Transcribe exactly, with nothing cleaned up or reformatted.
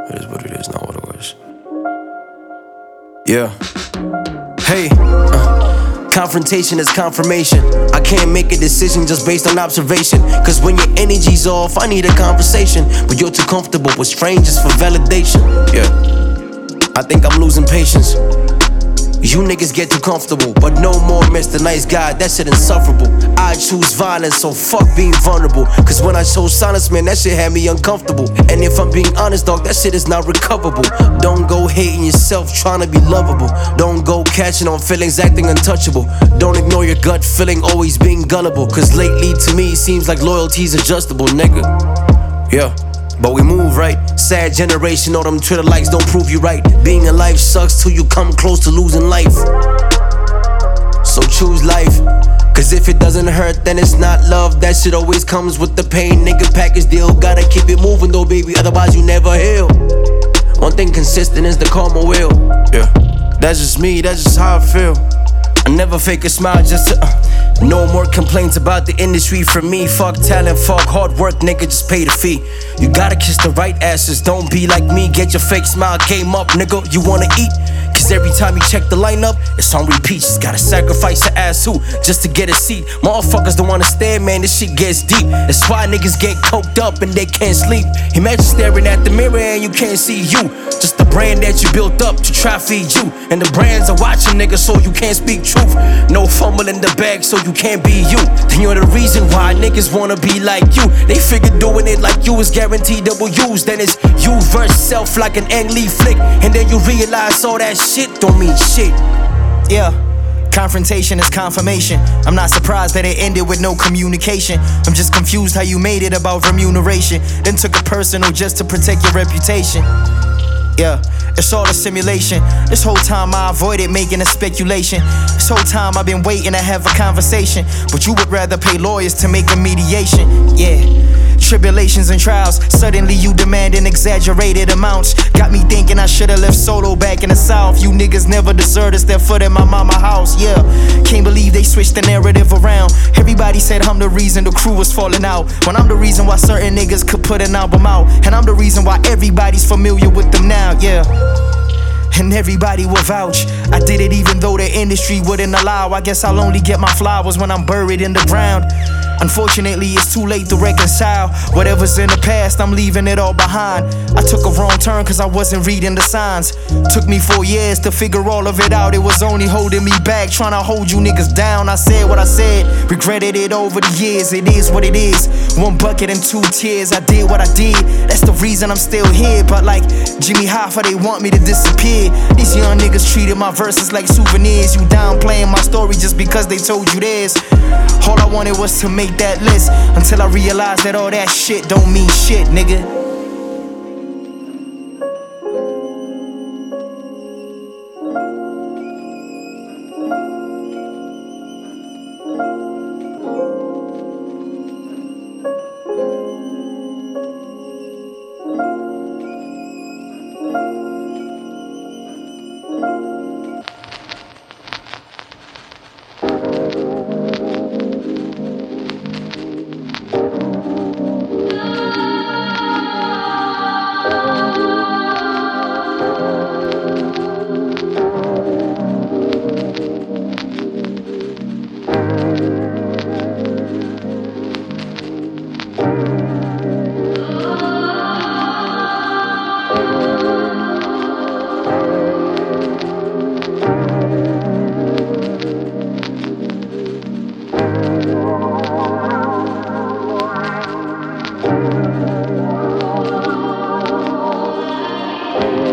It is what it is, not what it was. Yeah. Hey. Uh, confrontation is confirmation. I can't make a decision just based on observation. Cause when your energy's off, I need a conversation. But you're too comfortable with strangers for validation. Yeah. I think I'm losing patience. You niggas get too comfortable, but no more Mister Nice Guy, that shit insufferable. I choose violence, so fuck being vulnerable. Cause when I chose silence, man, that shit had me uncomfortable. And if I'm being honest, dog, that shit is not recoverable. Don't go hating yourself, trying to be lovable. Don't go catching on feelings, acting untouchable. Don't ignore your gut feeling, always being gullible. Cause lately to me, it seems like loyalty's adjustable, nigga. Yeah. But we move right. Sad generation, all them Twitter likes don't prove you right. Being alive sucks till you come close to losing life. So choose life. Cause if it doesn't hurt, then it's not love. That shit always comes with the pain. Nigga, package deal. Gotta keep it moving though, baby, otherwise you never heal. One thing consistent is the karma wheel. Yeah, that's just me, that's just how I feel. I never fake a smile just to uh, no more complaints about the industry from me. Fuck talent, fuck hard work, nigga, just pay the fee. You gotta kiss the right asses, don't be like me. Get your fake smile game up, nigga, you wanna eat? Cause every time you check the lineup, it's on repeat. Just gotta sacrifice your ass too, just to get a seat. Motherfuckers don't wanna stare, man, this shit gets deep. That's why niggas get coked up and they can't sleep. Imagine staring at the mirror and you can't see you. Just the brand that you built up to try feed you. And the brands are watching, nigga, so you can't speak truth. No fumble in the bag, so you can't be you. Then you're the reason why niggas wanna be like you. They figure doing it like you is guaranteed double U's. Then it's you versus self like an Ang Lee flick. And then you realize all that shit don't mean shit. Yeah. Confrontation is confirmation. I'm not surprised that it ended with no communication. I'm just confused how you made it about remuneration, then took it personal just to protect your reputation. Yeah, it's all a simulation. This whole time I avoided making a speculation. This whole time I've been waiting to have a conversation, but you would rather pay lawyers to make a mediation. Yeah, tribulations and trials. Suddenly you demanding exaggerated amounts. Got me thinking I should've left solo back in the South. You niggas never deserved to step foot in my mama house. Yeah, can't believe they switched the narrative around. Everybody said I'm the reason the crew was falling out, when I'm the reason why certain niggas could put an album out. And I'm the reason why everybody's familiar with them now. Yeah, and everybody will vouch. I did it even though the industry wouldn't allow. I guess I'll only get my flowers when I'm buried in the ground. Unfortunately, it's too late to reconcile. Whatever's in the past, I'm leaving it all behind. I took a wrong turn cause I wasn't reading the signs. Took me four years to figure all of it out. It was only holding me back, trying to hold you niggas down. I said what I said, regretted it over the years. It is what it is, one bucket and two tears. I did what I did, that's the reason I'm still here. But like Jimmy Hoffa, they want me to disappear. These young niggas treated my verses like souvenirs. You downplaying my story just because they told you theirs. All I wanted was to make that list, until I realized that all that shit don't mean shit, nigga. Thank you.